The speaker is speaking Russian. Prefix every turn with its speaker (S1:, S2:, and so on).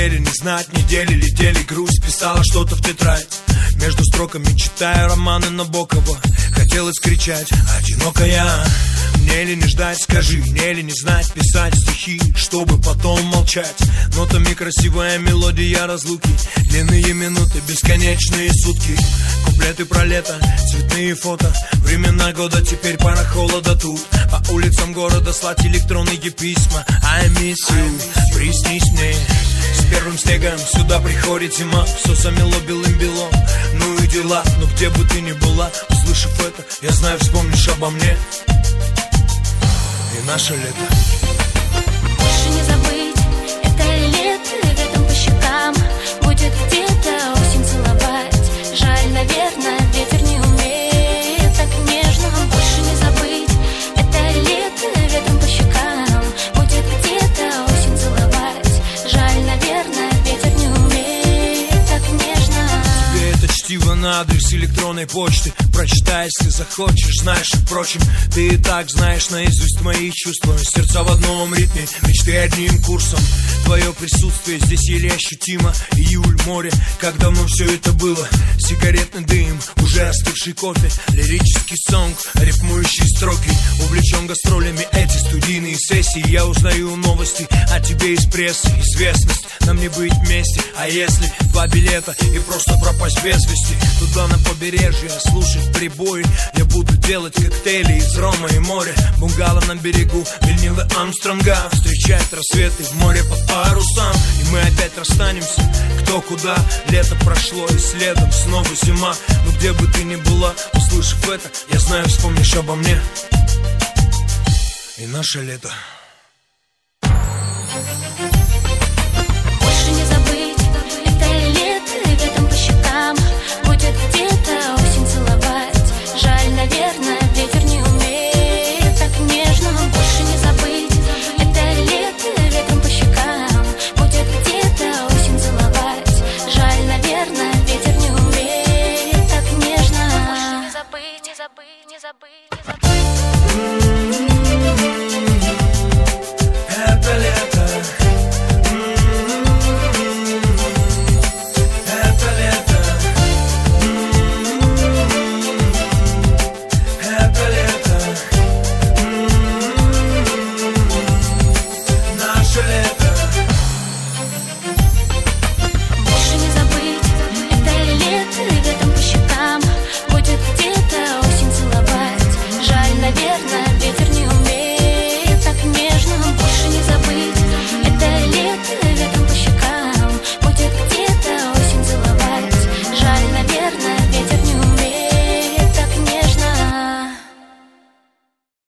S1: недели не знать, недели летели, грусть писала что-то в тетрадь. Между строками читаю романы Набокова. Хотелось кричать: одинокая. Мне ли не ждать, скажи, мне ли не знать писать стихи, чтобы потом молчать. Нотами красивая мелодия разлуки, длинные минуты, бесконечные сутки. Куплеты про лето, цветные фото, времена года, теперь пора холода тут. По улицам города слать электронные письма. I miss you, приснись мне. С первым снегом сюда приходит зима, все замело белым-белом. Ну и дела, но где бы ты ни была, услышав это, я знаю, вспомнишь обо мне. И наше лето.
S2: Больше не забыть, это лето, ветром по щекам будет где-то осень целовать. Жаль, наверное, ветер не умеет так нежно. Больше не забыть, это лето, ветром по щекам будет где-то осень целовать. Жаль, наверное, ветер не умеет так нежно.
S1: Тебе это чтиво на адрес электронной почты прочитай, если захочешь, знаешь, впрочем, ты и так знаешь наизусть мои чувства. Сердца в одном ритме, мечты одним курсом. Твое присутствие здесь еле ощутимо. Июль, море, как давно все это было. Сигаретный дым, уже остывший кофе. Лирический сонг, рифмующие строки. Увлечен гастролями, эти студийные сессии. Я узнаю новости о тебе из прессы. Известность, нам не быть вместе. А если 2 билета и просто пропасть без вести? Туда на побережье слушать прибой. Я буду делать коктейли из рома и моря. Бунгало на берегу Вильнила Армстронга. Встречать рассветы в море под парусом. И мы опять расстанемся, кто куда. Лето прошло и следом снова зима. Но где бы ты ни была, услышав это, я знаю, вспомнишь обо мне. И наше лето.
S2: Больше не забыть, это лето, ветром по щекам будет где-то осень целовать. Жаль, наверное, ветер не умеет так нежно. Больше не забыть, это лето, ветром по щекам будет где-то осень целовать. Жаль, наверное, ветер не умеет так нежно. Больше не забыть, не забыть, не забыть, не забыть.